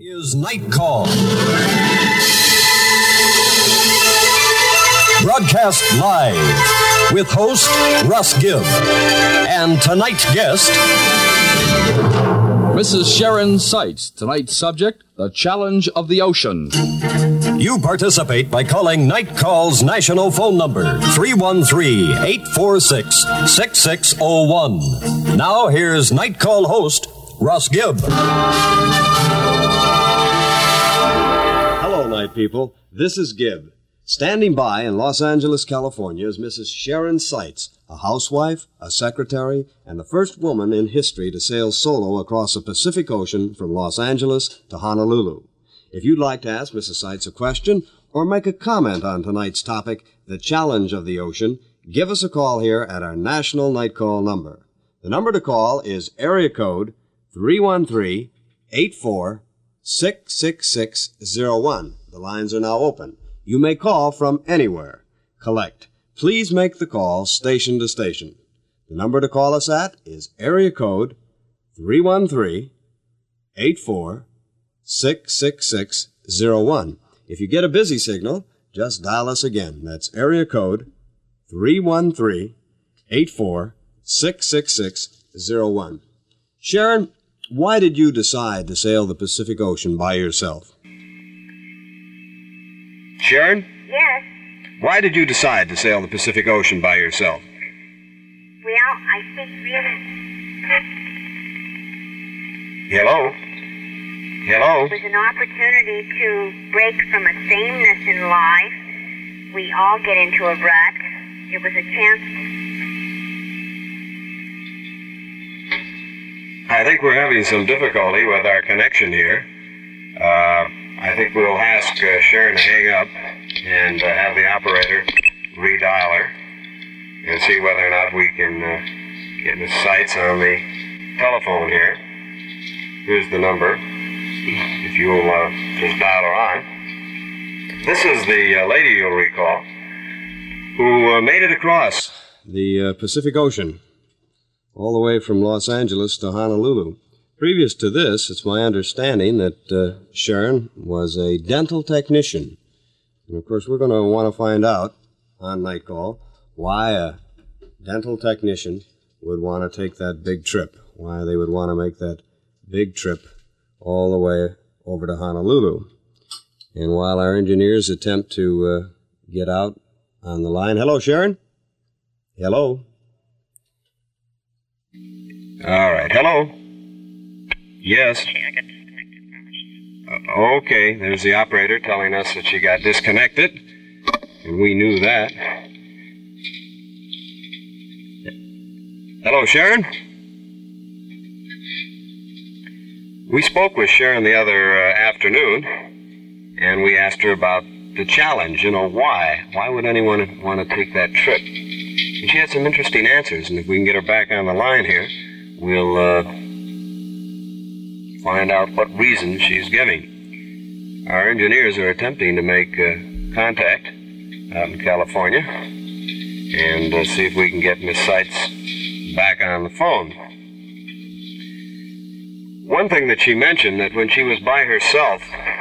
Is Night Call. Broadcast live with host Russ Gibb and tonight's guest, Mrs. Sharon Seitz. Tonight's subject, the challenge of the ocean. You participate by calling Night Call's national phone number, 313-846-6601. Now here's Night Call host Russ Gibb. Hello, night people. This is Gibb. Standing by in Los Angeles, California is Mrs. Sharon Seitz, a housewife, a secretary, and the first woman in history to sail solo across the Pacific Ocean from Los Angeles to Honolulu. If you'd like to ask Mrs. Seitz a question or make a comment on tonight's topic, the challenge of the ocean, give us a call here at our national night call number. The number to call is area code 313-84-66601. The lines are now open. You may call from anywhere. Collect. Please make the call station to station. The number to call us at is area code 313-84-66601. If you get a busy signal, just dial us again. That's area code 313-84-66601. Sharon, why did you decide to sail the Pacific Ocean by yourself? Sharon? Yes. Why did you decide to sail the Pacific Ocean by yourself? Well, I think really... Hello? Hello? It was an opportunity to break from a sameness in life. We all get into a rut. It was a chance... I think we're having some difficulty with our connection here. I think we'll ask Sharon to hang up and have the operator redial her and see whether or not we can get Miss Seitz on the telephone here. Here's the number, if you'll just dial her on. This is the lady you'll recall who made it across the Pacific Ocean all the way from Los Angeles to Honolulu. Previous to this, it's my understanding that Sharon was a dental technician. And, of course, we're going to want to find out on Night Call why a dental technician would want to take that big trip, why they would want to make that big trip all the way over to Honolulu. And while our engineers attempt to get out on the line... Hello, Sharon? Hello? All right. Hello? Yes. I got disconnected from it. Okay, there's the operator telling us that she got disconnected, and we knew that. Hello, Sharon? We spoke with Sharon the other afternoon, and we asked her about the challenge, why. Why would anyone want to take that trip? And she had some interesting answers, and if we can get her back on the line here, we'll find out what reason she's giving. Our engineers are attempting to make contact out in California and see if we can get Miss Seitz back on the phone. One thing that she mentioned, that when she was by herself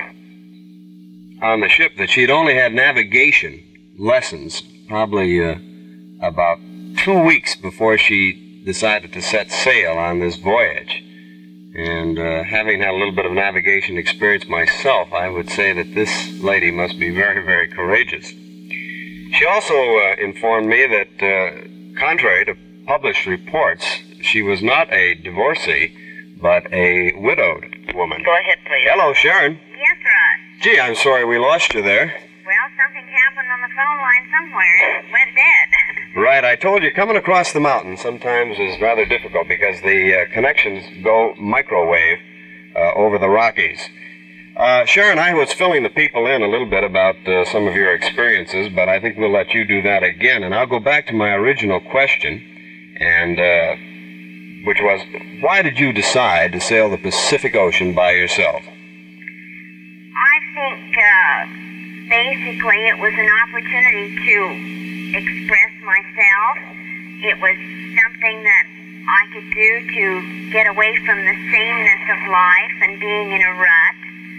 on the ship, that she'd only had navigation lessons probably about 2 weeks before she decided to set sail on this voyage. And having had a little bit of navigation experience myself, I would say that this lady must be very, very courageous. She also informed me that, contrary to published reports, she was not a divorcee, but a widowed woman. Go ahead, please. Hello, Sharon. Yes, Russ. Gee, I'm sorry we lost you there. Well, something happened on the phone line somewhere. It went dead. Right, I told you, coming across the mountain sometimes is rather difficult because the connections go microwave over the Rockies. Sharon, I was filling the people in a little bit about some of your experiences, but I think we'll let you do that again. And I'll go back to my original question, and which was, why did you decide to sail the Pacific Ocean by yourself? I think basically it was an opportunity to express myself. It was something that I could do to get away from the sameness of life and being in a rut.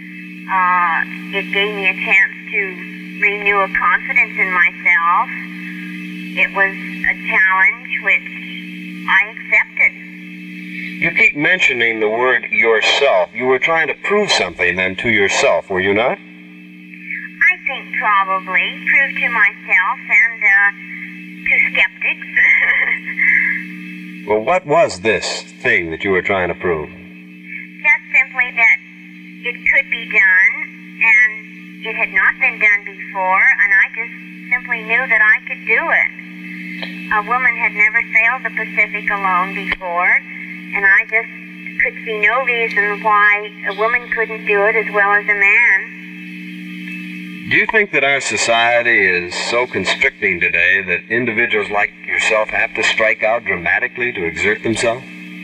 It gave me a chance to renew a confidence in myself. It was a challenge which I accepted. You keep mentioning the word yourself. You were trying to prove something then to yourself, were you not? I think probably prove to myself and to skeptics. Well, what was this thing that you were trying to prove? Just simply that it could be done, and it had not been done before, and I just simply knew that I could do it. A woman had never sailed the Pacific alone before, and I just could see no reason why a woman couldn't do it as well as a man. Do you think that our society is so constricting today that individuals like yourself have to strike out dramatically to exert themselves?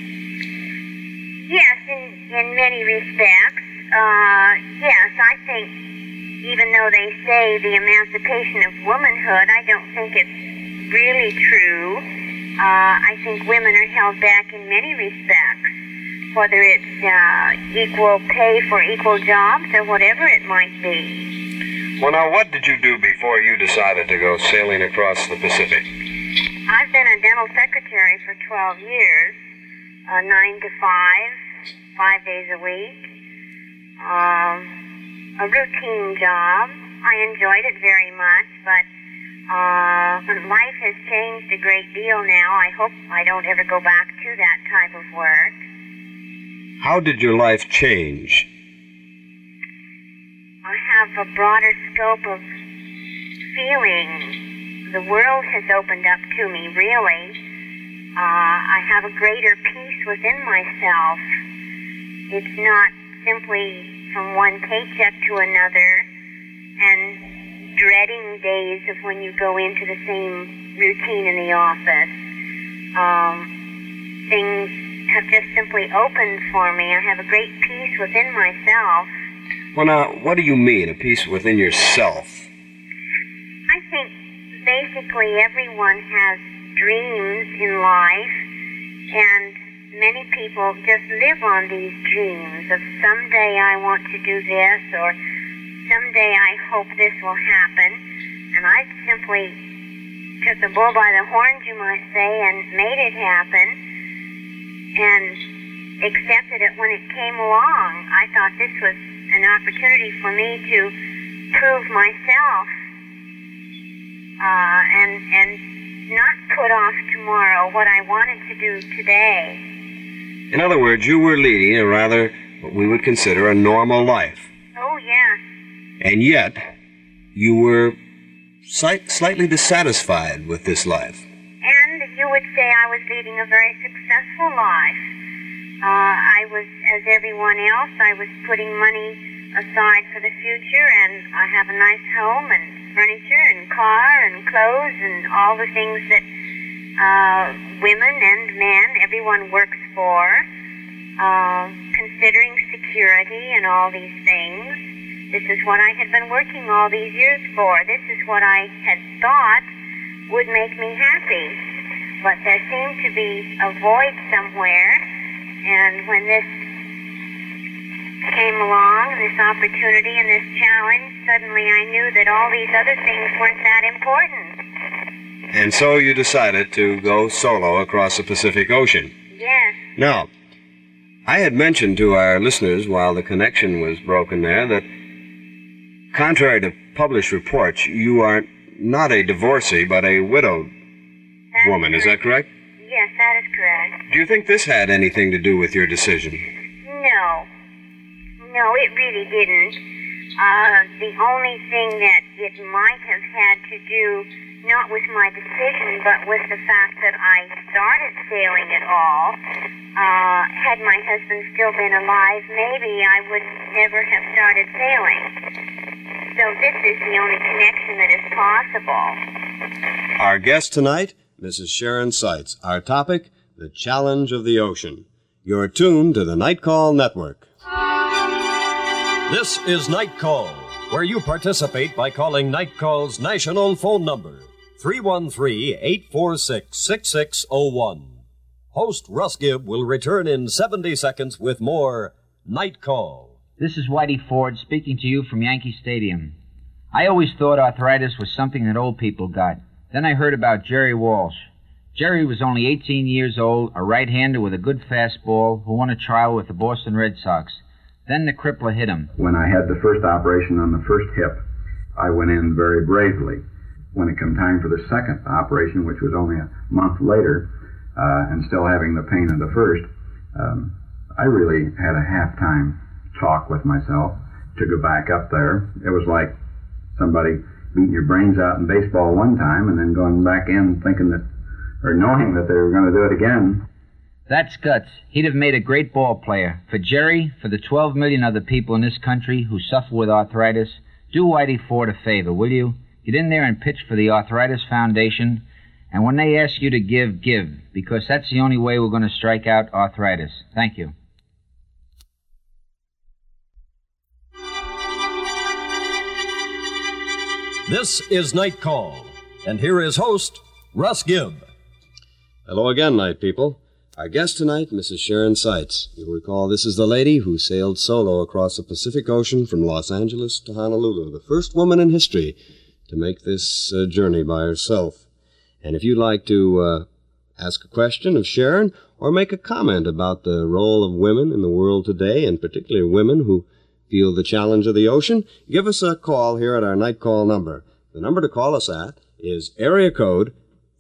Yes, in many respects. Yes, I think even though they say the emancipation of womanhood, I don't think it's really true. I think women are held back in many respects, whether it's equal pay for equal jobs or whatever it might be. Well, now, what did you do before you decided to go sailing across the Pacific? I've been a dental secretary for 12 years, 9 to 5 days a week. A routine job. I enjoyed it very much, but life has changed a great deal now. I hope I don't ever go back to that type of work. How did your life change? I have a broader scope of feeling. The world has opened up to me, really. I have a greater peace within myself. It's not simply from one paycheck to another and dreading days of when you go into the same routine in the office. Things have just simply opened for me. I have a great peace within myself. Well, now, what do you mean, a peace within yourself? I think basically everyone has dreams in life, and many people just live on these dreams of someday I want to do this, or someday I hope this will happen. And I simply took the bull by the horns, you might say, and made it happen, and accepted it when it came along. I thought this was an opportunity for me to prove myself, and not put off tomorrow what I wanted to do today. In other words, you were leading a rather, what we would consider, a normal life. Oh, yeah. And yet, you were slightly dissatisfied with this life. And you would say I was leading a very successful life. I was, as everyone else, I was putting money aside for the future, and I have a nice home and furniture and car and clothes and all the things that women and men, everyone works for, considering security and all these things. This is what I had been working all these years for. This is what I had thought would make me happy. But there seemed to be a void somewhere, and when this came along, this opportunity and this challenge, suddenly I knew that all these other things weren't that important. And so you decided to go solo across the Pacific Ocean. Yes. Now, I had mentioned to our listeners while the connection was broken there that, contrary to published reports, you are not a divorcee but a widowed woman. Is that correct? Yes, that is correct. Do you think this had anything to do with your decision? No, it really didn't. The only thing that it might have had to do, not with my decision, but with the fact that I started sailing at all. Had my husband still been alive, maybe I would never have started sailing. So this is the only connection that is possible. Our guest tonight, Mrs. Sharon Seitz. Our topic, the challenge of the ocean. You're tuned to the Night Call Network. This is Night Call, where you participate by calling Night Call's national phone number, 313-846-6601. Host Russ Gibb will return in 70 seconds with more Night Call. This is Whitey Ford speaking to you from Yankee Stadium. I always thought arthritis was something that old people got. Then I heard about Jerry Walsh. Jerry was only 18 years old, a right-hander with a good fastball who won a trial with the Boston Red Sox. Then the crippler hit him. When I had the first operation on the first hip, I went in very bravely. When it came time for the second operation, which was only a month later, and still having the pain of the first, I really had a half-time talk with myself to go back up there. It was like somebody beating your brains out in baseball one time and then going back in thinking that, or knowing that they were going to do it again. That's guts. He'd have made a great ball player. For Jerry, for the 12 million other people in this country who suffer with arthritis, do Whitey Ford a favor, will you? Get in there and pitch for the Arthritis Foundation, and when they ask you to give, give, because that's the only way we're going to strike out arthritis. Thank you. This is Night Call, and here is host, Russ Gibb. Hello again, night people. Our guest tonight, Mrs. Sharon Seitz. You'll recall this is the lady who sailed solo across the Pacific Ocean from Los Angeles to Honolulu, the first woman in history to make this journey by herself. And if you'd like to ask a question of Sharon or make a comment about the role of women in the world today, and particularly women who feel the challenge of the ocean, give us a call here at our night call number. The number to call us at is area code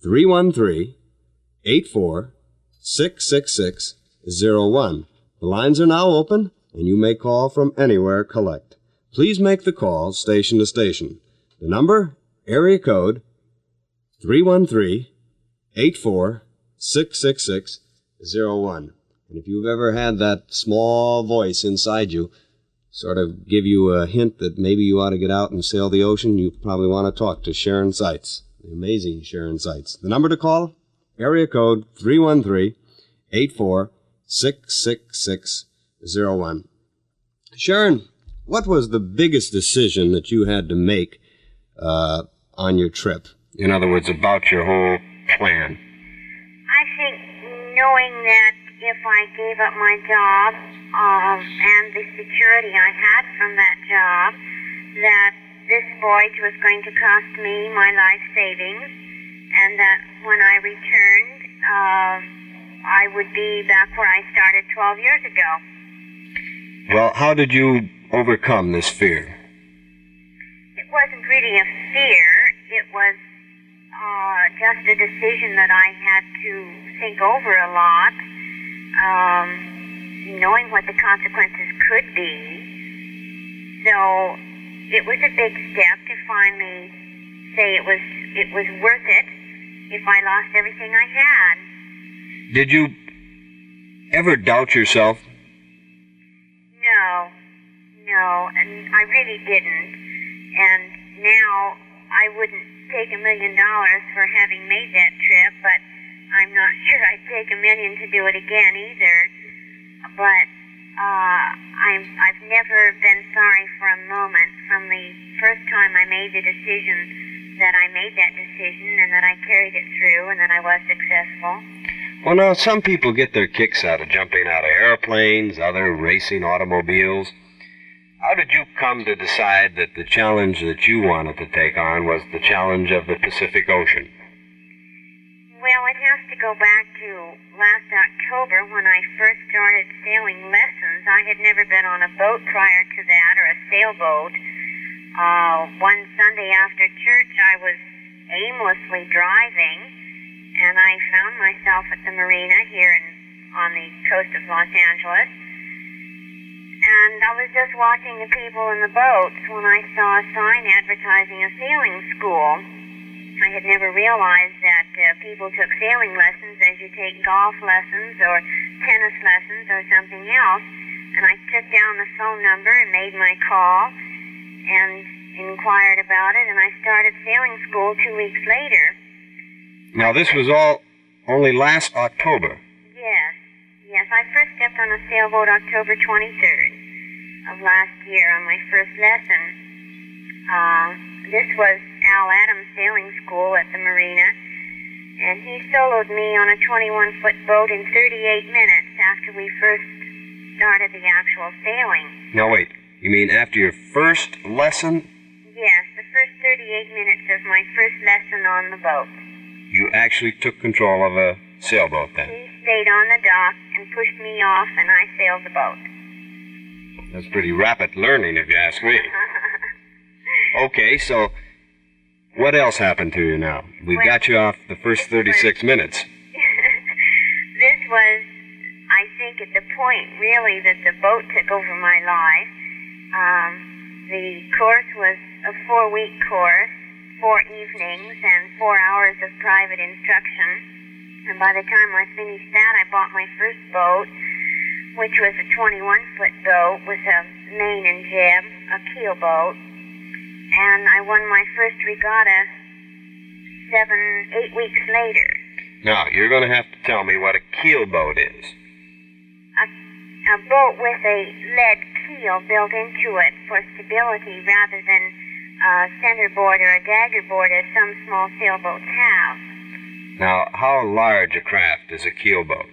313-84-666-01. The lines are now open, and you may call from anywhere collect. Please make the call station to station. The number, area code 313-84-666-01. And if you've ever had that small voice inside you sort of give you a hint that maybe you ought to get out and sail the ocean, you probably want to talk to Sharon Seitz, the amazing Sharon Seitz. The number to call, area code 313-84-666-01. Sharon, what was the biggest decision that you had to make on your trip? In other words, about your whole plan. I think knowing that if I gave up my job and the security I had from that job, that this voyage was going to cost me my life savings, and that when I returned, I would be back where I started 12 years ago. Well, how did you overcome this fear? It wasn't really a fear. It was just a decision that I had to think over a lot, knowing what the consequences could be. So it was a big step to finally say it was worth it if I lost everything I had. Did you ever doubt yourself? No, and I really didn't. And now I wouldn't take $1 million for having made that trip, but I'm not sure I'd take $1 million to do it again either. But I've never been sorry for a moment from the first time I made the decision that I made that decision and that I carried it through and that I was successful. Well, now, some people get their kicks out of jumping out of airplanes, other racing automobiles. How did you come to decide that the challenge that you wanted to take on was the challenge of the Pacific Ocean? Well, it has to go back to last October when I first started sailing lessons. I had never been on a boat prior to that, or a sailboat. One Sunday after church, I was aimlessly driving, and I found myself at the marina here on the coast of Los Angeles. And I was just watching the people in the boats when I saw a sign advertising a sailing school. I had never realized that people took sailing lessons as you take golf lessons or tennis lessons or something else. And I took down the phone number and made my call and inquired about it, and I started sailing school 2 weeks later. Now, this was all only last October. Yes, I first stepped on a sailboat October 23rd of last year on my first lesson. This was Al Adams Sailing School at the marina, and he soloed me on a 21-foot boat in 38 minutes after we first started the actual sailing. Now, wait. You mean after your first lesson, Yes, the first 38 minutes of my first lesson on the boat. you actually took control of a sailboat then? He stayed on the dock and pushed me off, and I sailed the boat. That's pretty rapid learning, if you ask me. Okay, so what else happened to you now? We've Well, got you off the first 36 minutes. This was, I think, at the point, really, that the boat took over my life. The course was a 4-week course, 4 evenings, and 4 hours of private instruction. And by the time I finished that, I bought my first boat, which was a 21-foot boat with a main and jib, a keel boat. And I won my first regatta 8 weeks later. Now, you're going to have to tell me what a keel boat is. A boat with a lead keel built into it for stability rather than a centerboard or a daggerboard as some small sailboats have. Now, how large a craft is a keel boat?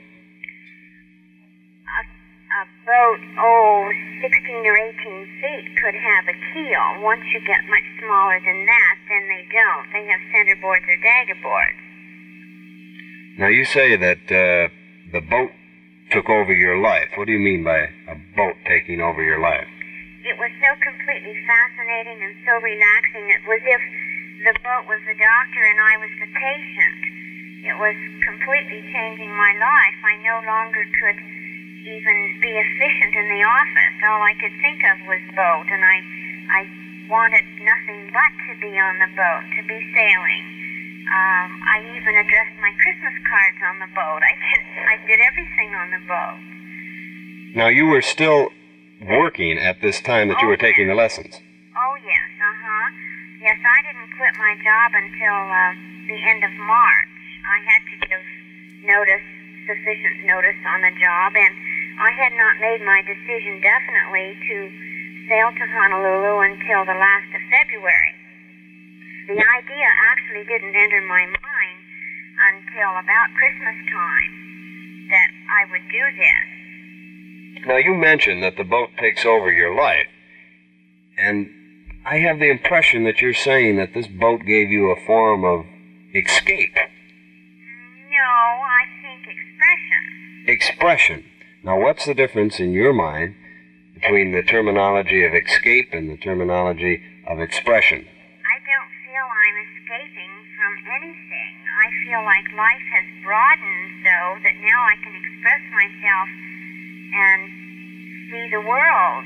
A boat, 16 or 18 feet could have a keel. Once you get much smaller than that, then they don't. They have centerboards or daggerboards. Now, you say that the boat took over your life. What do you mean by a boat taking over your life? It was so completely fascinating and so relaxing. It was if the boat was the doctor and I was the patient. It was completely changing my life. I no longer could even be efficient in the office. All I could think of was boat, and I wanted nothing but to be on the boat, to be sailing. I even addressed my Christmas cards on the boat. I did everything on the boat. Now, you were still working at this time that you were taking the lessons. Oh, yes, Yes, I didn't quit my job until the end of March. I had to give sufficient notice on the job, and I had not made my decision definitely to sail to Honolulu until the last of February. The idea actually didn't enter my mind until about Christmas time that I would do this. Now, you mentioned that the boat takes over your life, and I have the impression that you're saying that this boat gave you a form of escape. No, I think expression. Expression. Now, what's the difference in your mind between the terminology of escape and the terminology of expression? I don't feel I'm escaping from anything. I feel like life has broadened so that now I can express myself and see the world,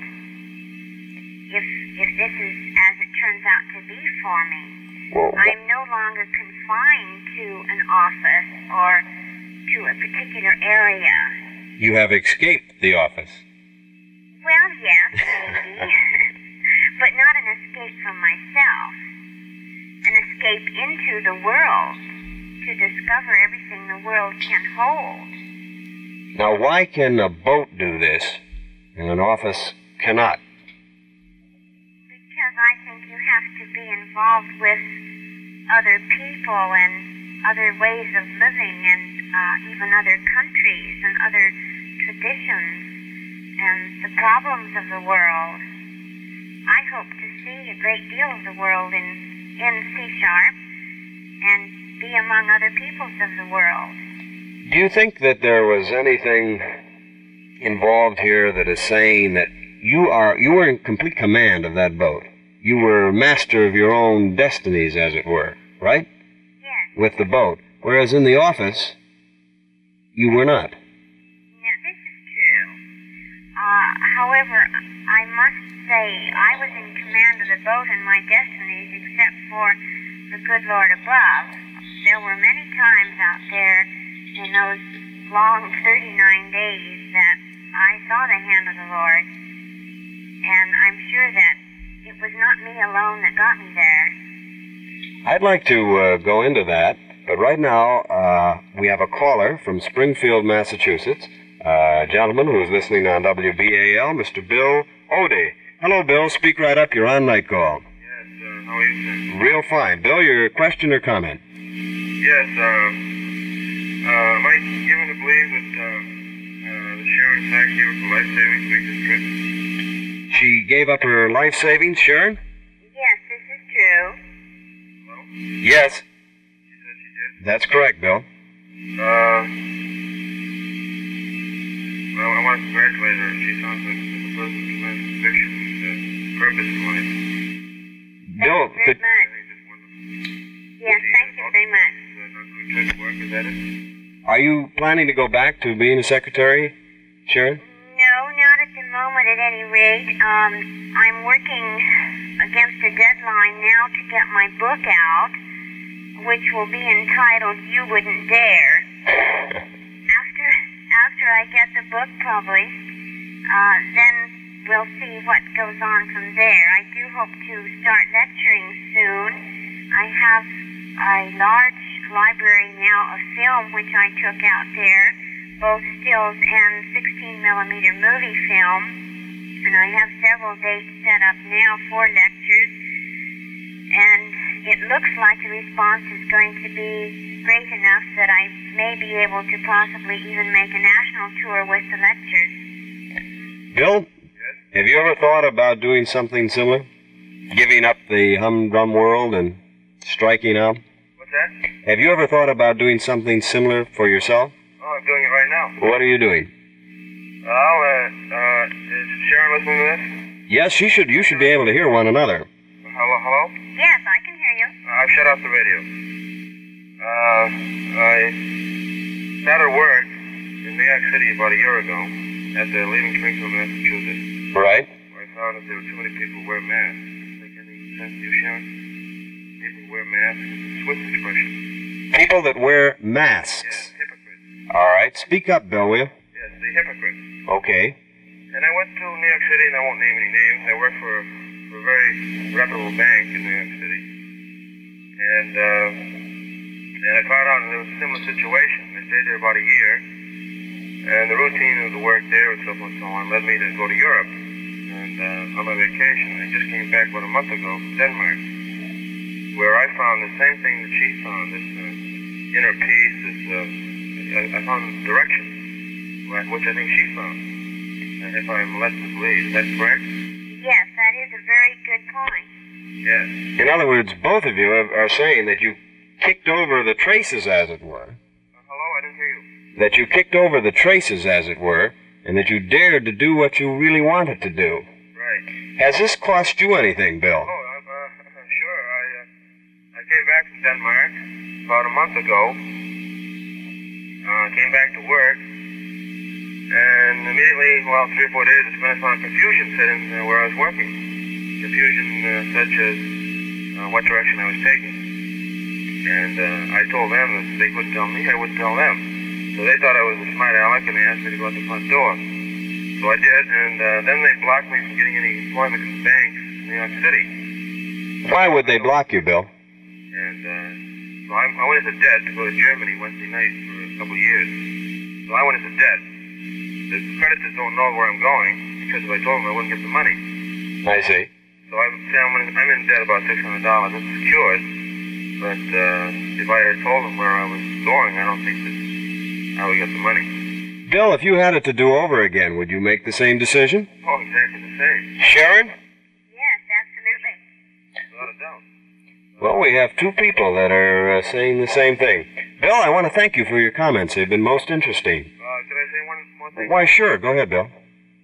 if this is as it turns out to be for me. Well, I'm no longer confined to an office or to a particular area. you have escaped the office. Well, yes, maybe. But not an escape from myself. An escape into the world to discover everything the world can hold. Now, why can a boat do this and an office cannot? Because I think you have to be involved with other people and other ways of living and even other countries and other traditions and the problems of the world. I hope to see a great deal of the world in C-sharp and be among other peoples of the world. Do you think that there was anything involved here that is saying that you were in complete command of that boat? You were master of your own destinies, as it were, right? Yes. With the boat. Whereas in the office, you were not. Yeah, this is true. However, I must say I was in command of the boat and my destinies except for the good Lord above. There were many times out there in those long 39 days that I saw the hand of the Lord, and I'm sure that it was not me alone that got me there. I'd like to go into that, but right now we have a caller from Springfield, Massachusetts, a gentleman who is listening on WBAL, Mr. Bill Odie. Hello, Bill. Speak right up. You're on Night Call. Yes, how are you, sir? Real fine. Bill, your question or comment? Yes, am I given to believe that the Sharon Sax gave us a life-saving to make this trip? She gave up her life savings, Sharon? Yes, this is true. Yes. She said she did. That's correct, Bill. Well, I want to congratulate her. She sounds like the person who has conviction and purpose in life. Bill, Thank you very much. Yes, thank you very much. Not going to work, is that it? are you planning to go back to being a secretary, Sharon? No, not at the moment at any rate. I'm working against a deadline now to get my book out, which will be entitled You Wouldn't Dare. After I get the book published, then we'll see what goes on from there. I do hope to start lecturing soon. I have a large library now of film which I took out there, both stills and 16mm movie film, and I have several dates set up now for lectures, and it looks like the response is going to be great enough that I may be able to possibly even make a national tour with the lectures. Bill, have you ever thought about doing something similar? Giving up the humdrum world and striking out? What's that? Have you ever thought about doing something similar for yourself? Oh, I'm doing it right now. What are you doing? Well, is Sharon listening to this? Yes, you should be able to hear one another. Hello? Yes, I can hear you. I've shut off the radio. I started work in New York City about a year ago after leaving Springfield, Massachusetts. Right. I found that there were too many people who wear masks. Does that make any sense to you, Sharon? People who wear masks, it's a Swiss expression. People that wear masks. Yes, hypocrites. All right, speak up, Bill, will you? Yes, the hypocrites. Okay. And I went to New York City, and I won't name any names. I worked for a very reputable bank in New York City. And I found out there was a similar situation. I stayed there about a year. And the routine of the work there and so forth and so on led me to go to Europe. And on my vacation, I just came back about a month ago from Denmark, where I found the same thing that she found, this inner peace, I found direction, which I think she found, if I'm led to believe. Is that correct? Yes, that is a very good point. Yes. In other words, both of you are saying that you kicked over the traces, as it were. Hello? I didn't hear you. That you kicked over the traces, as it were, and that you dared to do what you really wanted to do. Right. Has this cost you anything, Bill? Oh, sure. I came back from Denmark about a month ago. Came back to work, and immediately, 3 or 4 days, I found confusion set in where I was working. Confusion such as what direction I was taking. And I told them that they couldn't tell me, I wouldn't tell them. So they thought I was a smart aleck, and they asked me to go out the front door. So I did, and then they blocked me from getting any employment in banks in New York City. Why would they block you, Bill? And so I went into debt to go to Germany Wednesday night for a couple of years. So I went into debt. The creditors don't know where I'm going, because if I told them I wouldn't get the money. I see. So I'm in debt about $600. It's secured. But if I had told them where I was going, I don't think that I would get the money. Bill, if you had it to do over again, would you make the same decision? Oh, exactly the same. Sharon? Yes, absolutely. Without a doubt. Well, we have two people that are saying the same thing. Bill, I want to thank you for your comments. They've been most interesting. Could I say one more thing? Why, sure. Go ahead, Bill.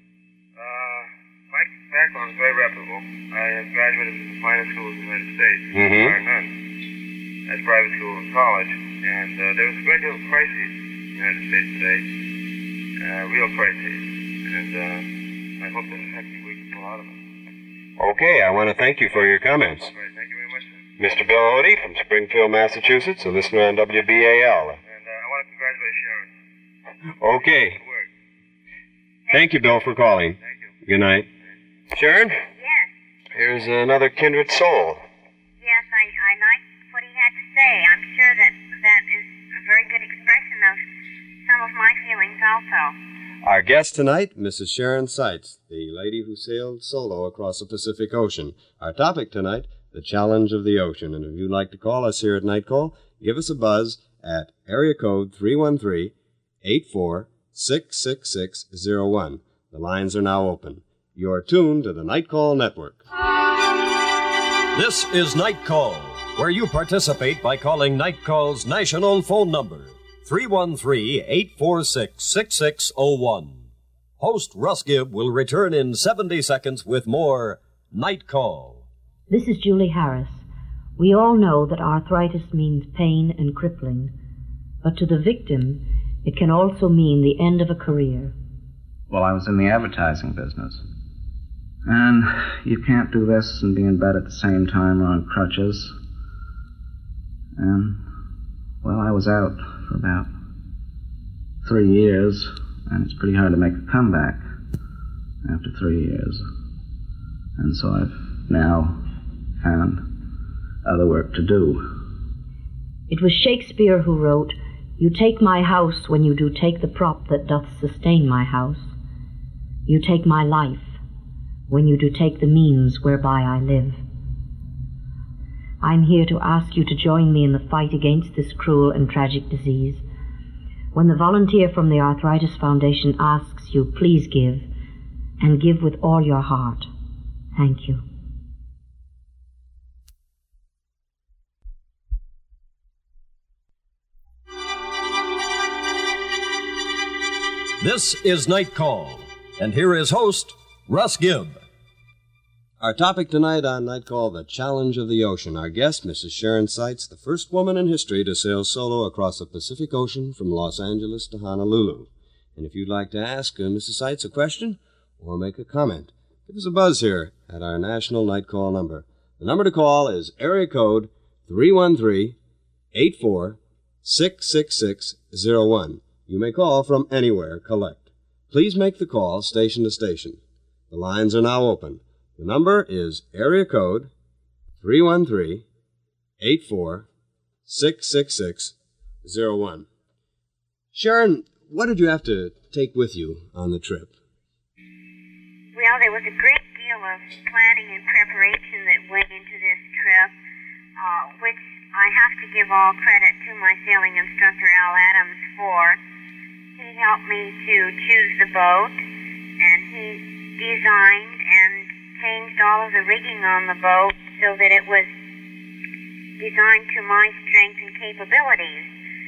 My background is very reputable. I have graduated from the finest schools in the United States, bar none, at private school and college. And there was a great deal of crises in the United States today, real crises. And I hope that we can pull out of it. Okay, I want to thank you for your comments. All right, thank you very much, sir. Mr. Bill Odie from Springfield, Massachusetts, a listener on WBAL. And I want to congratulate Sharon. Okay. Good work. Thank you, Bill, for calling. Thank you. Good night. Sharon, Yes. here's another kindred soul. Yes, I like what he had to say. I'm sure that is a very good expression of some of my feelings also. Our guest tonight, Mrs. Sharon Seitz, the lady who sailed solo across the Pacific Ocean. Our topic tonight, the challenge of the ocean. And if you'd like to call us here at Night Call, give us a buzz at area code 313-846-6601. The lines are now open. You're tuned to the Night Call Network. This is Night Call, where you participate by calling Night Call's national phone number, 313-846-6601. Host Russ Gibb will return in 70 seconds with more Night Call. This is Julie Harris. We all know that arthritis means pain and crippling, but to the victim, it can also mean the end of a career. Well, I was in the advertising business. And you can't do this and be in bed at the same time or on crutches. And, well, I was out for about 3 years, and it's pretty hard to make a comeback after 3 years. And so I've now found other work to do. It was Shakespeare who wrote, "You take my house when you do take the prop that doth sustain my house. You take my life when you do take the means whereby I live." I'm here to ask you to join me in the fight against this cruel and tragic disease. When the volunteer from the Arthritis Foundation asks you, please give, and give with all your heart. Thank you. This is Night Call, and here is host Russ Gibb. Our topic tonight on Night Call, the challenge of the ocean. Our guest, Mrs. Sharon Seitz, the first woman in history to sail solo across the Pacific Ocean from Los Angeles to Honolulu. And if you'd like to ask Mrs. Seitz a question or make a comment, give us a buzz here at our national Night Call number. The number to call is area code 313-84-66601. You may call from anywhere, collect. Please make the call station to station. The lines are now open. The number is area code 313-84-66601. Sharon, what did you have to take with you on the trip? Well, there was a great deal of planning and preparation that went into this trip, which I have to give all credit to my sailing instructor, Al Adams, for. He helped me to choose the boat, and he designed and changed all of the rigging on the boat so that it was designed to my strength and capabilities.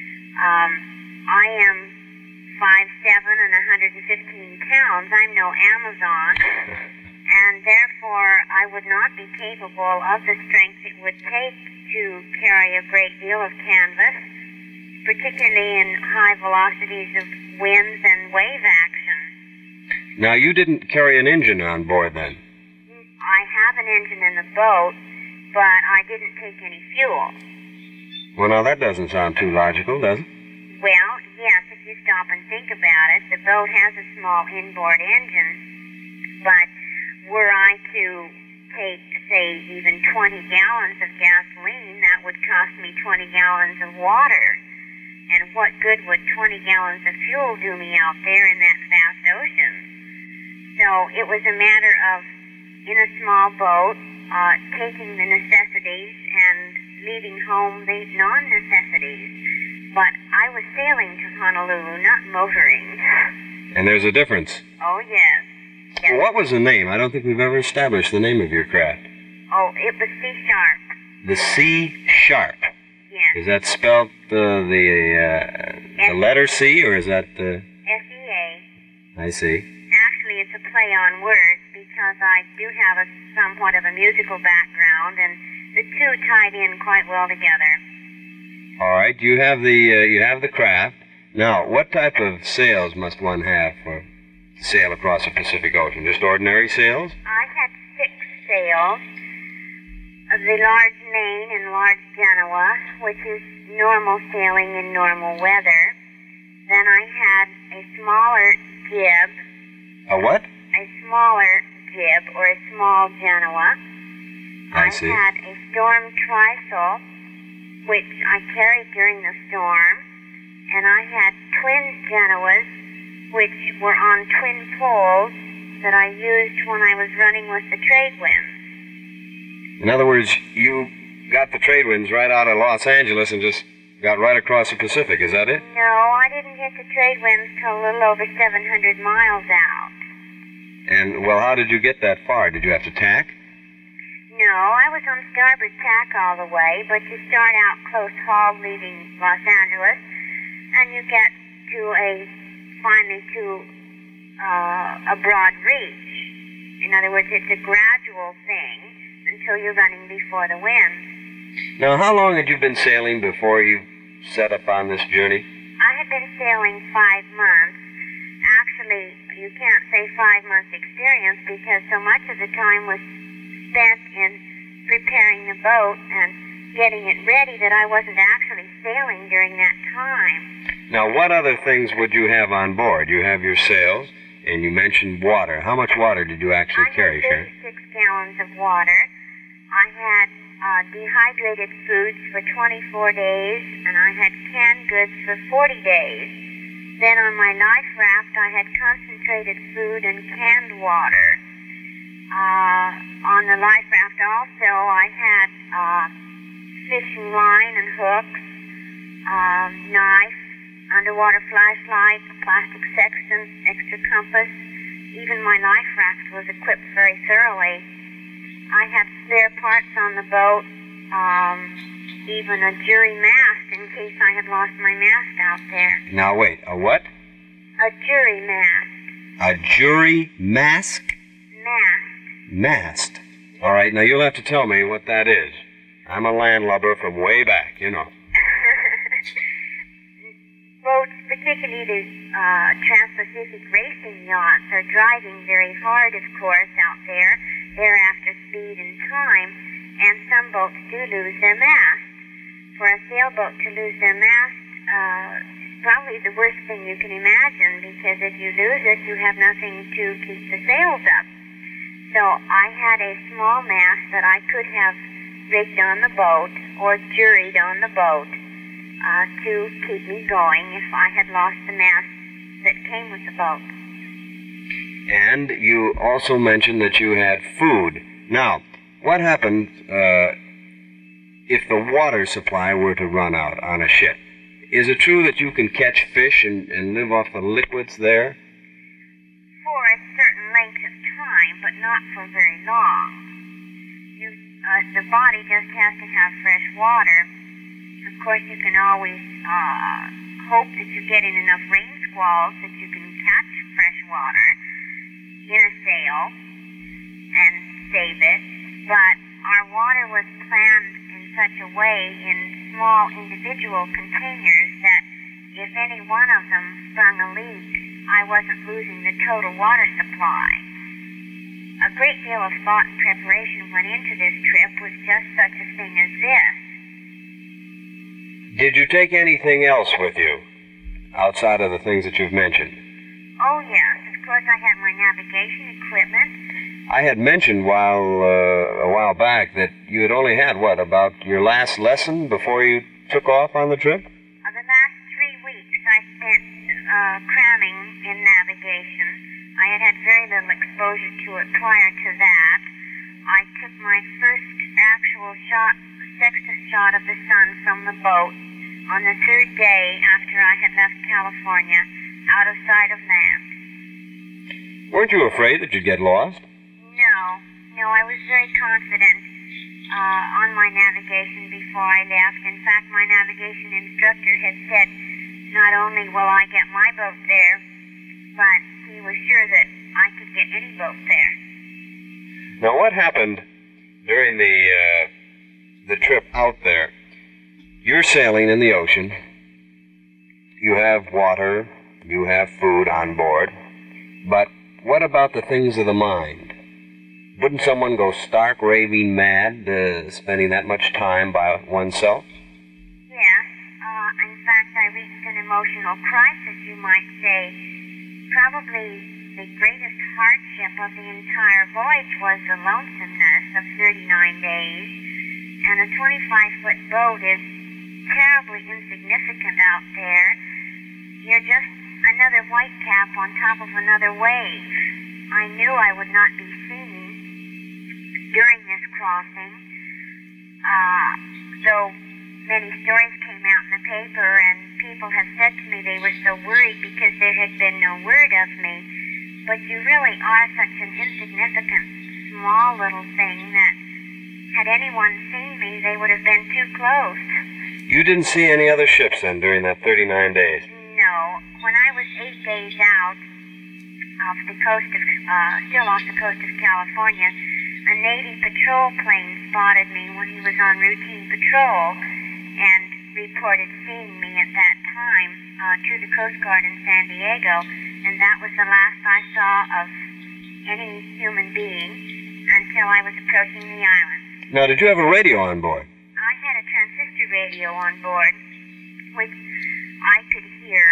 I am 5'7" and 115 pounds. I'm no Amazon, and therefore I would not be capable of the strength it would take to carry a great deal of canvas, particularly in high velocities of winds and wave action. Now, you didn't carry an engine on board then? I have an engine in the boat, but I didn't take any fuel. Well, now, that doesn't sound too logical, does it? Well, yes, if you stop and think about it. The boat has a small inboard engine, but were I to take, say, even 20 gallons of gasoline, that would cost me 20 gallons of water. And what good would 20 gallons of fuel do me out there in that vast ocean? So it was a matter of, in a small boat, taking the necessities and leaving home the non-necessities. But I was sailing to Honolulu, not motoring. And there's a difference. Oh, yes. Well, what was the name? I don't think we've ever established the name of your craft. Oh, it was Sea Sharp. The Sea Sharp. Yes. Is that spelled the letter C, or is that the... S-E-A. I see. Actually, it's a play on words because I do have somewhat of a musical background, and the two tied in quite well together. All right, you have the craft. Now, what type of sails must one have to sail across the Pacific Ocean? Just ordinary sails? I had 6 sails. The large main and large Genoa, which is normal sailing in normal weather. Then I had a smaller jib. A what? A smaller jib, or a small Genoa. I see. I had a storm trysail, which I carried during the storm. And I had twin Genoas, which were on twin poles that I used when I was running with the trade winds. In other words, you got the trade winds right out of Los Angeles and just got right across the Pacific, is that it? No, I didn't get the trade winds till a little over 700 miles out. And, well, how did you get that far? Did you have to tack? No, I was on starboard tack all the way, but you start out close haul leaving Los Angeles, and you get finally to a broad reach. In other words, it's a gradual thing until you're running before the wind. Now, how long had you been sailing before you set up on this journey? I had been sailing 5 months. Actually, you can't say 5 months experience because so much of the time was spent in preparing the boat and getting it ready that I wasn't actually sailing during that time. Now, what other things would you have on board? You have your sails, and you mentioned water. How much water did you actually carry, Sharon? I had 36 gallons of water. I had dehydrated foods for 24 days, and I had canned goods for 40 days. Then on my life raft, I had concentrated food and canned water. On the life raft also, I had fishing line and hooks, knife, underwater flashlight, plastic sextant, extra compass. Even my life raft was equipped very thoroughly. I had spare parts on the boat, even a jury mast in case I had lost my mast out there. Now, wait, a what? A jury mast. A jury mask? Mast. All right, now you'll have to tell me what that is. I'm a landlubber from way back, you know. Boats, particularly the Trans-Pacific racing yachts, are driving very hard, of course, out there. They're after speed and time, and some boats do lose their mast. For a sailboat to lose their mast is probably the worst thing you can imagine, because if you lose it, you have nothing to keep the sails up. So I had a small mast that I could have rigged on the boat or juried on the boat to keep me going if I had lost the mast that came with the boat. And you also mentioned that you had food. Now, what happened if the water supply were to run out on a ship? Is it true that you can catch fish and live off the liquids there? For a certain length of time, but not for very long. The body just has to have fresh water. Of course, you can always hope that you get in enough rain squalls that you can catch fresh water in a sail and save it. But our water was planned in such a way in small individual containers that if any one of them sprung a leak, I wasn't losing the total water supply. A great deal of thought and preparation went into this trip with just such a thing as this. Did you take anything else with you, outside of the things that you've mentioned? Oh, yes. Of course, I had my navigation equipment. I had mentioned a while back that you had only had, about your last lesson before you took off on the trip? The last 3 weeks I spent cramming in navigation. I had had very little exposure to it prior to that. I took my first actual sextant shot of the sun from the boat on the 3rd day after I had left California, out of sight of land. Weren't you afraid that you'd get lost? No, I was very confident on my navigation before I left. In fact, my navigation instructor had said, not only will I get my boat there, but he was sure that I could get any boat there. Now, what happened during the trip out there? You're sailing in the ocean. You have water. You have food on board. But what about the things of the mind? Wouldn't someone go stark raving mad spending that much time by oneself? Yes. In fact, I reached an emotional crisis, you might say. Probably the greatest hardship of the entire voyage was the lonesomeness of 39 days. And a 25-foot boat is terribly insignificant out there. You're just another white cap on top of another wave. I knew I would not be seen during this crossing, though many stories came out in the paper, and people have said to me they were so worried because there had been no word of me. but you really are such an insignificant, small little thing that had anyone seen me, they would have been too close. You didn't see any other ships then during that 39 days? No. When I was 8 days out off the coast of, still off the coast of California, a Navy patrol plane spotted me when he was on routine patrol and reported seeing me at that time to the Coast Guard in San Diego, and that was the last I saw of any human being until I was approaching the island. Now, did you have a radio on board? I had a transistor radio on board, which I could hear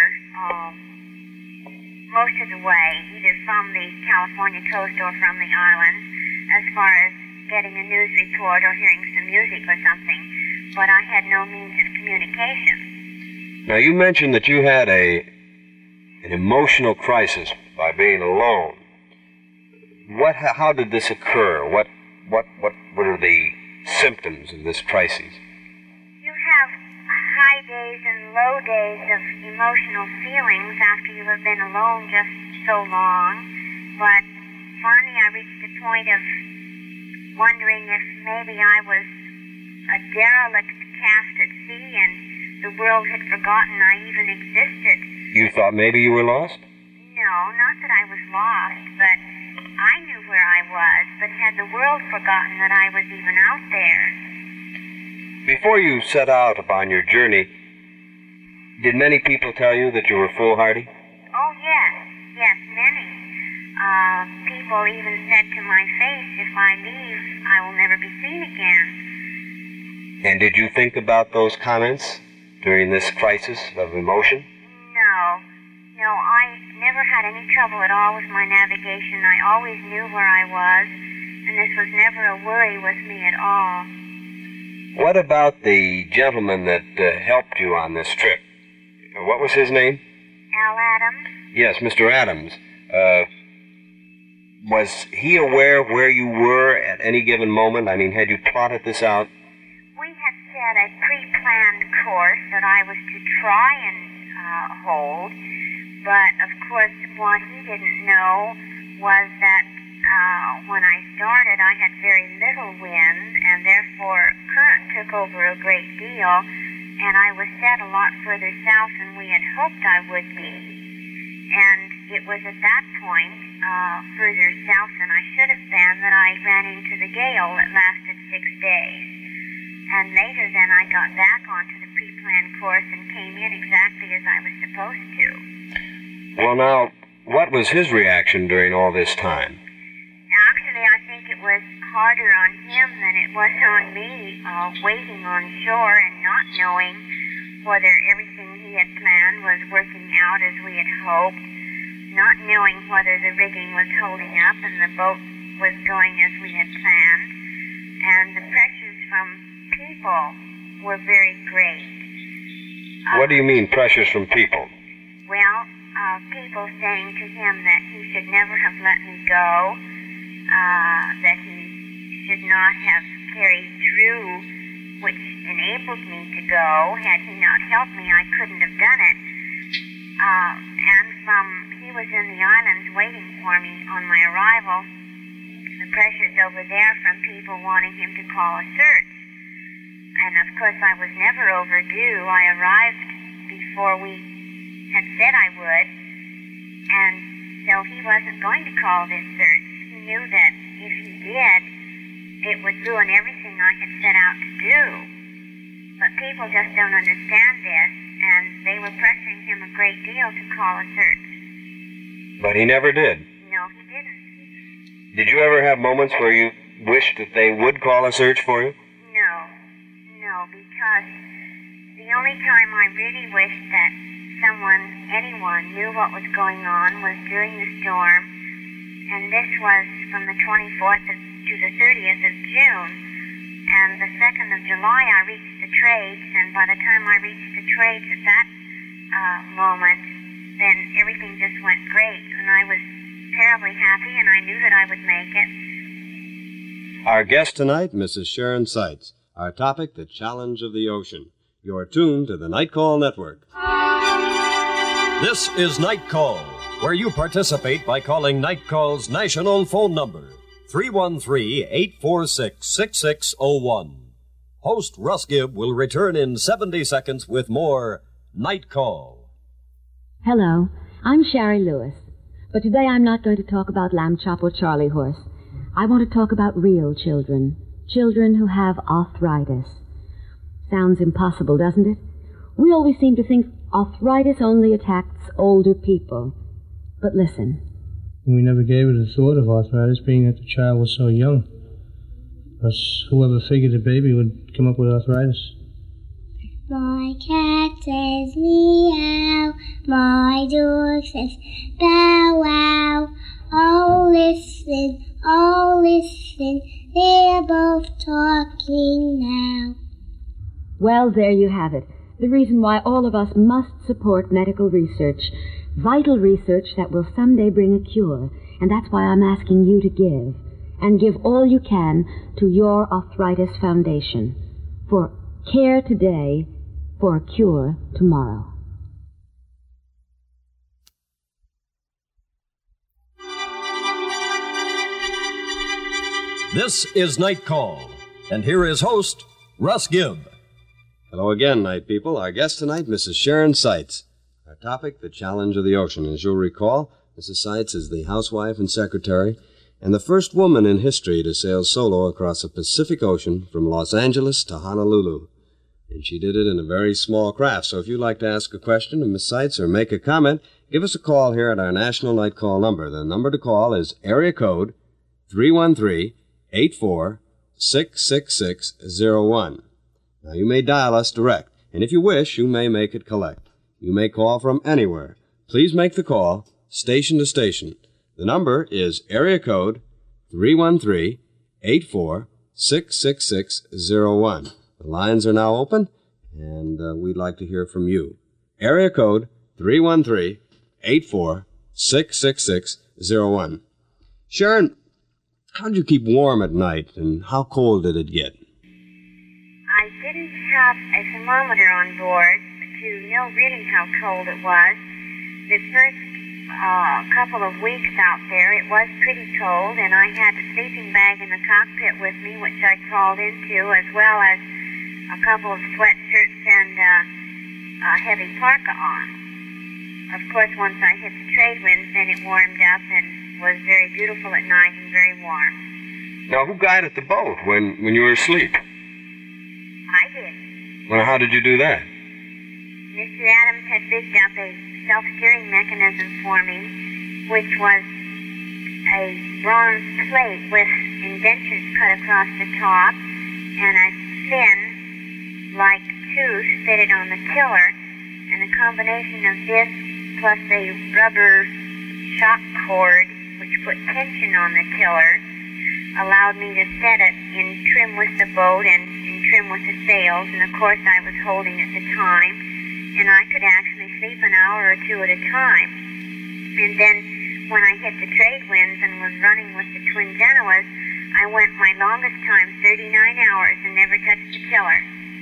most of the way, either from the California coast or from the island, as far as getting a news report or hearing some music or something, but I had no means of communication. Now, you mentioned that you had an emotional crisis by being alone. How did this occur? What were the symptoms of this crisis? You have high days and low days of emotional feelings after you have been alone just so long, but finally I reached the point of wondering if maybe I was a derelict cast at sea and the world had forgotten I even existed. You thought maybe you were lost? No, not that I was lost, but I knew where I was, but had the world forgotten that I was even out there? Before you set out upon your journey, did many people tell you that you were foolhardy? Oh, yes, many. People even said to my face, if I leave, I will never be seen again. And did you think about those comments during this crisis of emotion? No, I never had any trouble at all with my navigation. I always knew where I was, and this was never a worry with me at all. What about the gentleman that helped you on this trip? What was his name? Al Adams? Yes, Mr. Adams. Was he aware where you were at any given moment? I mean, had you plotted this out? We had set a pre-planned course that I was to try and hold, but of course what he didn't know was that when I started I had very little wind, and therefore current took over a great deal, and I was set a lot further south than we had hoped I would be. And it was at that point, further south than I should have been, that I ran into the gale that lasted 6 days. And later then I got back onto the pre-planned course and came in exactly as I was supposed to. Well, now, what was his reaction during all this time? Actually, I think it was harder on him than it was on me, waiting on shore and not knowing whether everything he had planned was working out as we had hoped, not knowing whether the rigging was holding up and the boat was going as we had planned, and the pressures from people were very great. What do you mean, pressures from people? Well, people saying to him that he should never have let me go, that he should not have carried through, which enabled me to go. Had he not helped me, I couldn't have done it. And he was in the islands waiting for me on my arrival. The pressures over there from people wanting him to call a search. And of course I was never overdue. I arrived before we had said I would, and so he wasn't going to call this search. He knew that if he did, it would ruin everything I had set out to do. But people just don't understand this, and they were pressuring him a great deal to call a search. But he never did. No, he didn't. Did you ever have moments where you wished that they would call a search for you? No, because the only time I really wished that anyone knew what was going on was during the storm, and this was from the 24th to the 30th of June, and the 2nd of July I reached the trades, and by the time I reached the trades at that moment, then everything just went great, and I was terribly happy, and I knew that I would make it. Our guest tonight, Mrs. Sharon Seitz. Our topic, the challenge of the ocean. You're tuned to the Night Call Network. This is Night Call, where you participate by calling Night Call's national phone number, 313-846-6601. Host Russ Gibb will return in 70 seconds with more Night Call. Hello, I'm Sherry Lewis. But today I'm not going to talk about Lamb Chop or Charlie Horse. I want to talk about real children. Children who have arthritis. Sounds impossible, doesn't it? We always seem to think arthritis only attacks older people. But listen. We never gave it a thought of arthritis, being that the child was so young. Because whoever figured the baby would come up with arthritis? My cat says meow, my dog says bow wow. Oh listen, they're both talking now. Well, there you have it. The reason why all of us must support medical research. Vital research that will someday bring a cure. And that's why I'm asking you to give. And give all you can to Your Arthritis Foundation. For care today, for a cure tomorrow. This is Night Call, and here is host, Russ Gibb. Hello again, night people. Our guest tonight, Mrs. Sharon Seitz. Our topic, the challenge of the ocean. As you'll recall, Mrs. Seitz is the housewife and secretary, and the first woman in history to sail solo across the Pacific Ocean from Los Angeles to Honolulu. And she did it in a very small craft. So if you'd like to ask a question of Miss Seitz or make a comment, give us a call here at our National Night Call number. The number to call is area code 313-84-66601. Now, you may dial us direct, and if you wish, you may make it collect. You may call from anywhere. Please make the call, station to station. The number is area code 313-84-66601. The lines are now open, and we'd like to hear from you. Area code 313-84-66601. Sharon, how did you keep warm at night, and how cold did it get? I didn't have a thermometer on board to know really how cold it was. The first couple of weeks out there, it was pretty cold, and I had a sleeping bag in the cockpit with me, which I crawled into, as well as a couple of sweatshirts and a heavy parka on. Of course, once I hit the trade winds, then it warmed up and was very beautiful at night and very warm. Now, who guided the boat when you were asleep? I did. Well, how did you do that? Mr. Adams had rigged up a self-steering mechanism for me, which was a bronze plate with indentions cut across the top and a thin, like tooth fitted on the tiller, and a combination of this plus a rubber shock cord, which put tension on the tiller, allowed me to set it in trim with the boat and in trim with the sails, and of course I was holding at the time, and I could actually sleep an hour or two at a time. And then when I hit the trade winds and was running with the twin Genoas, I went my longest time, 39 hours, and never touched the tiller.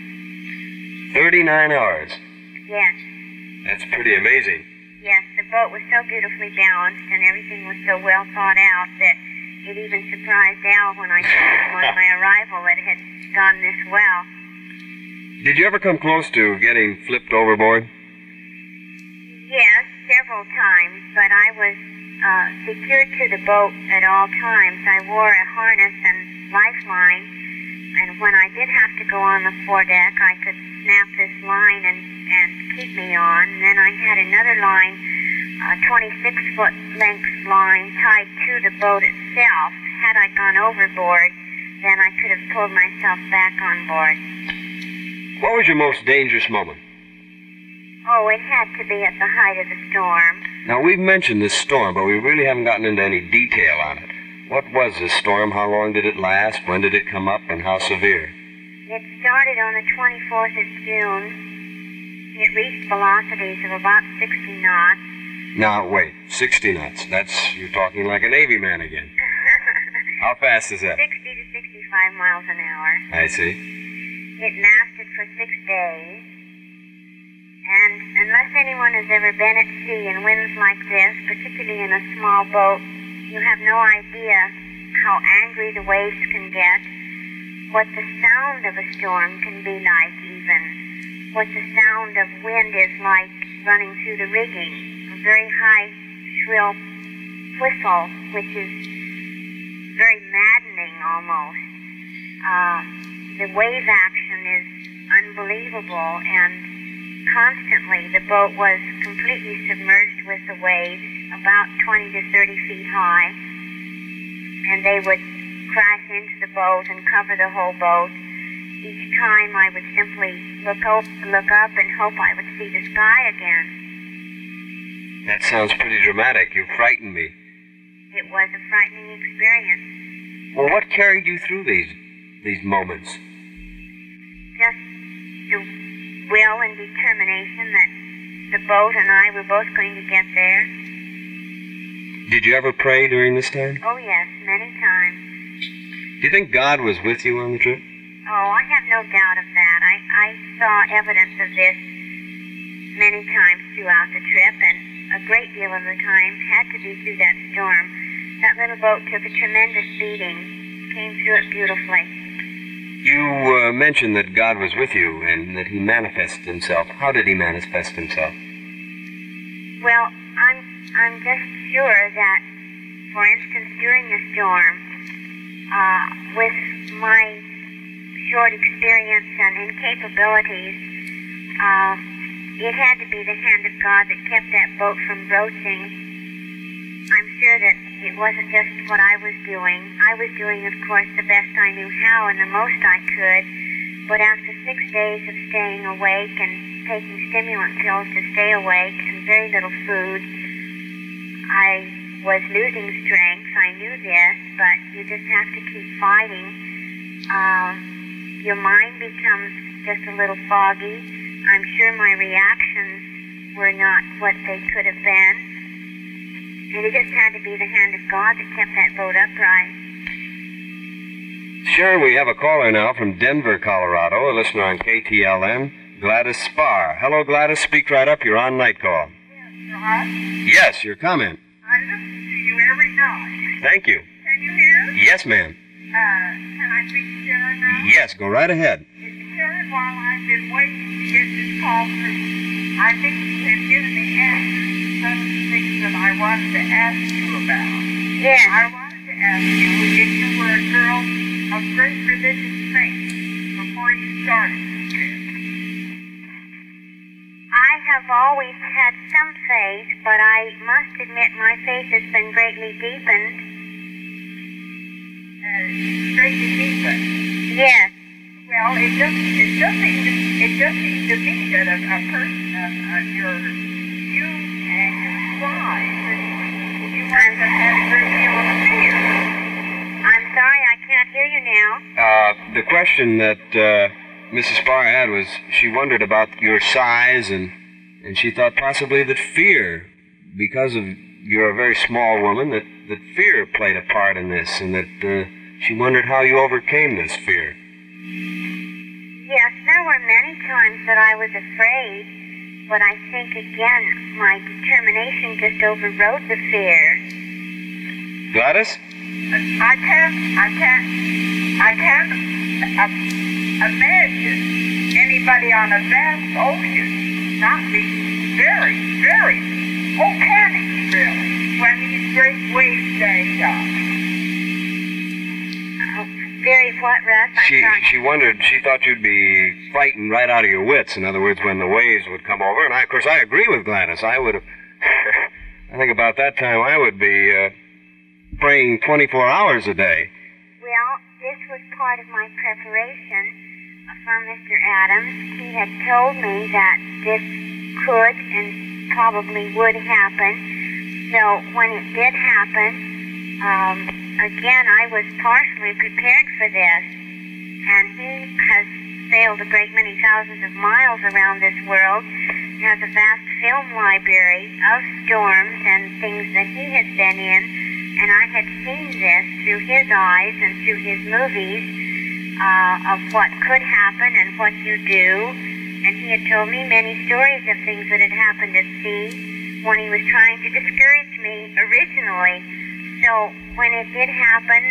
39 hours? Yes. That's pretty amazing. Yes, the boat was so beautifully balanced and everything was so well thought out that it even surprised Al when I told him on my arrival that it had gone this well. Did you ever come close to getting flipped overboard? Yes, several times, but I was secured to the boat at all times. I wore a harness and lifeline, and when I did have to go on the foredeck, I could snap this line and keep me on. And then I had another line, a 26-foot length line tied to the boat itself. Had I gone overboard, then I could have pulled myself back on board. What was your most dangerous moment? Oh, it had to be at the height of the storm. Now, we've mentioned this storm, but we really haven't gotten into any detail on it. What was this storm? How long did it last? When did it come up? And how severe? It started on the 24th of June. It reached velocities of about 60 knots. Now, wait, 60 knots. You're talking like a Navy man again. How fast is that? 60 to 65 miles an hour. I see. It lasted for 6 days. And unless anyone has ever been at sea in winds like this, particularly in a small boat, you have no idea how angry the waves can get, what the sound of a storm can be like even, what the sound of wind is like running through the rigging, a very high, shrill whistle, which is very maddening almost. The wave action is unbelievable, and constantly the boat was completely submerged with the waves, about 20 to 30 feet high, and they would crash into the boat and cover the whole boat. Each time I would simply look up and hope I would see the sky again. That sounds pretty dramatic. You frightened me. It was a frightening experience. Well, what carried you through these moments? Just the will and determination that the boat and I were both going to get there. Did you ever pray during this time? Oh, yes, many times. Do you think God was with you on the trip? Oh, I have no doubt of that. I saw evidence of this many times throughout the trip, and a great deal of the time had to be through that storm. That little boat took a tremendous beating, came through it beautifully. You mentioned that God was with you and that he manifested himself. How did he manifest himself? Well, I'm just sure that, for instance, during the storm, with my short experience and incapabilities, it had to be the hand of God that kept that boat from broaching. I'm sure that it wasn't just what I was doing. I was doing, of course, the best I knew how and the most I could. But after 6 days of staying awake and taking stimulant pills to stay awake and very little food, I was losing strength. I knew this, but you just have to keep fighting. Your mind becomes just a little foggy. I'm sure my reactions were not what they could have been. And it just had to be the hand of God that kept that boat upright. Sharon, we have a caller now from Denver, Colorado, a listener on KTLM, Gladys Spar. Hello, Gladys. Speak right up. You're on Night Call. Yes, your comment. I listen to you every night. Thank you. Can you hear? Yes, ma'am. Can I speak to Sharon now? Yes, go right ahead. Sharon, while I've been waiting to get this call through, I think you have given me answers to some of the things that I wanted to ask you about. Yes. I wanted to ask you if you were a girl of great religious faith before you started this trip. I have always had some faith, but I must admit my faith has been greatly deepened. Greatly deepened? Yes. Well, it just seems to me that a person of you and your wife, you must have had a great deal of fear. I'm sorry, I can't hear you now. The question that Mrs. Spar had was she wondered about your size, and she thought possibly that fear, because of you're a very small woman, that fear played a part in this, and that she wondered how you overcame this fear. Yes, there were many times that I was afraid, but I think, again, my determination just overrode the fear. Gladys? I can't imagine anybody on a vast ocean not being very, very panicked, really, when these great waves dash up. Very what, Russ? She wondered, she thought you'd be fighting right out of your wits. In other words, when the waves would come over. And of course, I agree with Gladys. I would have, I think about that time I would be praying 24 hours a day. Well, this was part of my preparation from Mr. Adams. He had told me that this could and probably would happen. So when it did happen, again, I was partially prepared for this, and he has sailed a great many thousands of miles around this world. He has a vast film library of storms and things that he has been in, and I had seen this through his eyes and through his movies of what could happen and what you do, and he had told me many stories of things that had happened at sea when he was trying to discourage me originally. So when it did happen,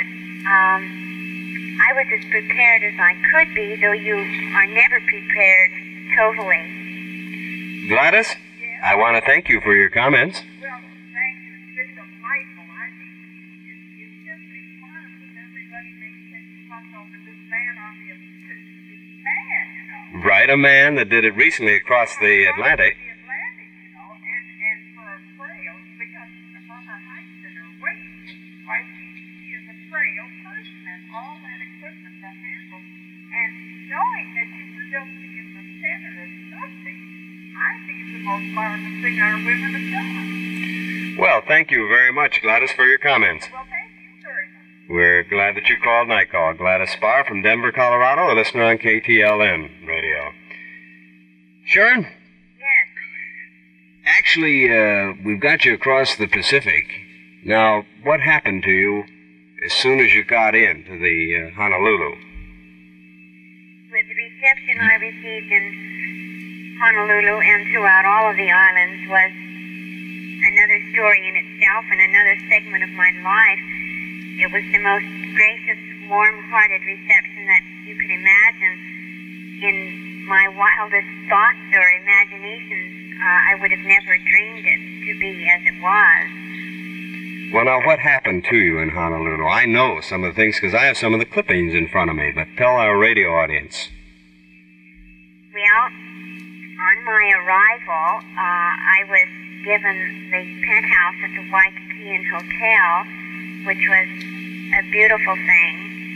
I was as prepared as I could be, though you are never prepared totally. Gladys, I want to thank you for your comments. Well, thank you. It's been delightful. I think it's just been fun because everybody makes such a fuss over this man on the man, you know. Right, a man that did it recently across the Atlantic. And for a frail, because for her height and her weight, why she is a frail person and all that equipment to handle. And knowing that you were just in the center of something, I think it's the most marvelous thing our women have done. Well, thank you very much, Gladys, for your comments. Well, thank you very much. We're glad that you called Night Call. Gladys Spar from Denver, Colorado, a listener on KTLN radio. Sharon? Yes. Actually, we've got you across the Pacific. Now, what happened to you as soon as you got into the Honolulu? With the reception I received in Honolulu and throughout all of the islands was another story in itself and another segment of my life. It was the most gracious, warm-hearted reception that you could imagine. In my wildest thoughts or imaginations, I would have never dreamed it to be as it was. Well, now, what happened to you in Honolulu? I know some of the things because I have some of the clippings in front of me, but tell our radio audience. Well, on my arrival, I was given the penthouse at the Waikiki Inn Hotel, which was a beautiful thing.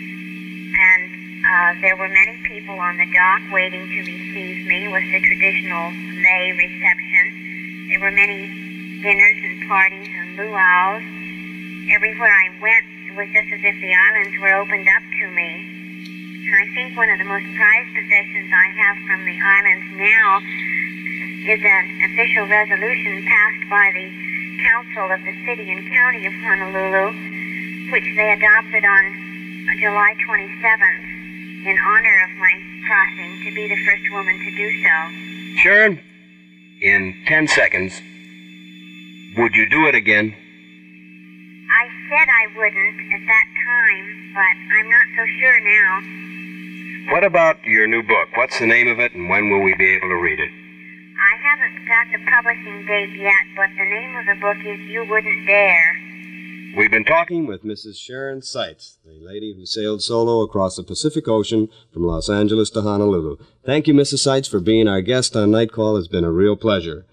And there were many people on the dock waiting to receive me with the traditional lei reception. There were many dinners and parties and luau's. Everywhere I went, it was just as if the islands were opened up to me. And I think one of the most prized possessions I have from the islands now is an official resolution passed by the Council of the City and County of Honolulu, which they adopted on July 27th in honor of my crossing, to be the first woman to do so. Sharon, in 10 seconds, would you do it again? I said I wouldn't at that time, but I'm not so sure now. What about your new book? What's the name of it, and when will we be able to read it? I haven't got the publishing date yet, but the name of the book is You Wouldn't Dare. We've been talking with Mrs. Sharon Seitz, the lady who sailed solo across the Pacific Ocean from Los Angeles to Honolulu. Thank you, Mrs. Seitz, for being our guest on Night Call. It's been a real pleasure.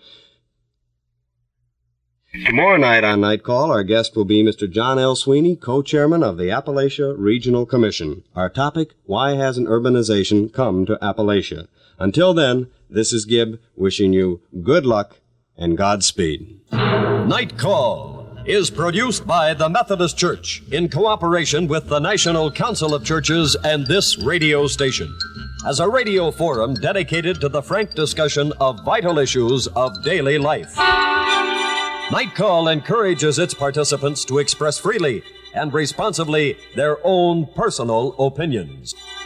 Tomorrow night on Night Call, our guest will be Mr. John L. Sweeney, co-chairman of the Appalachia Regional Commission. Our topic, why hasn't urbanization come to Appalachia? Until then, this is Gibb wishing you good luck and Godspeed. Night Call is produced by the Methodist Church in cooperation with the National Council of Churches and this radio station, as a radio forum dedicated to the frank discussion of vital issues of daily life. Night Call encourages its participants to express freely and responsibly their own personal opinions.